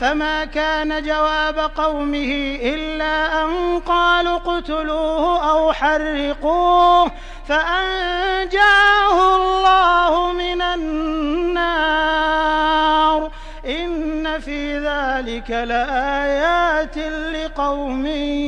فما كان جواب قومه إلا أن قالوا اقتلوه أو حرقوه فأنجاه الله من النار إن في ذلك لآيات لقوم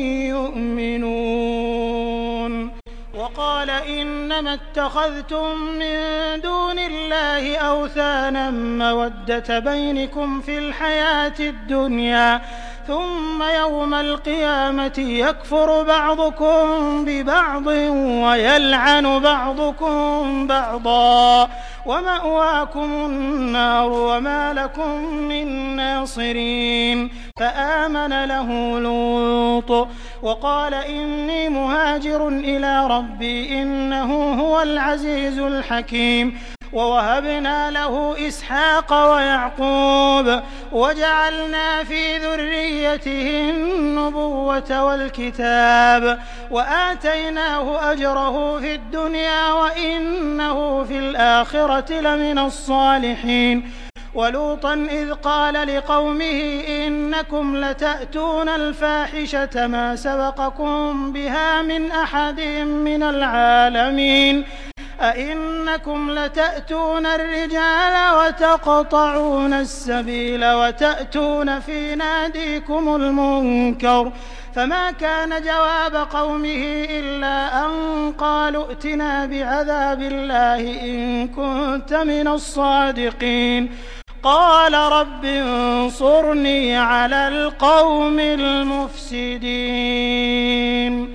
يؤمنون. وقال إنما اتخذتم من دون الله أوثانا مودة بينكم في الحياة الدنيا ثم يوم القيامة يكفر بعضكم ببعض ويلعن بعضكم بعضا ومأواكم النار وما لكم من ناصرين. فآمن له لوط وقال إني مهاجر إلى ربي إنه هو العزيز الحكيم. ووهبنا له إسحاق ويعقوب وجعلنا في ذريته النبوة والكتاب وآتيناه أجره في الدنيا وإنه في الآخرة لمن الصالحين. ولوطا إذ قال لقومه إنكم لتأتون الفاحشة ما سبقكم بها من أحد من العالمين أئنكم لتأتون الرجال وتقطعون السبيل وتأتون في ناديكم المنكر. فما كان جواب قومه إلا أن قالوا ائتنا بعذاب الله إن كنت من الصادقين. قال رب انصرني على القوم المفسدين.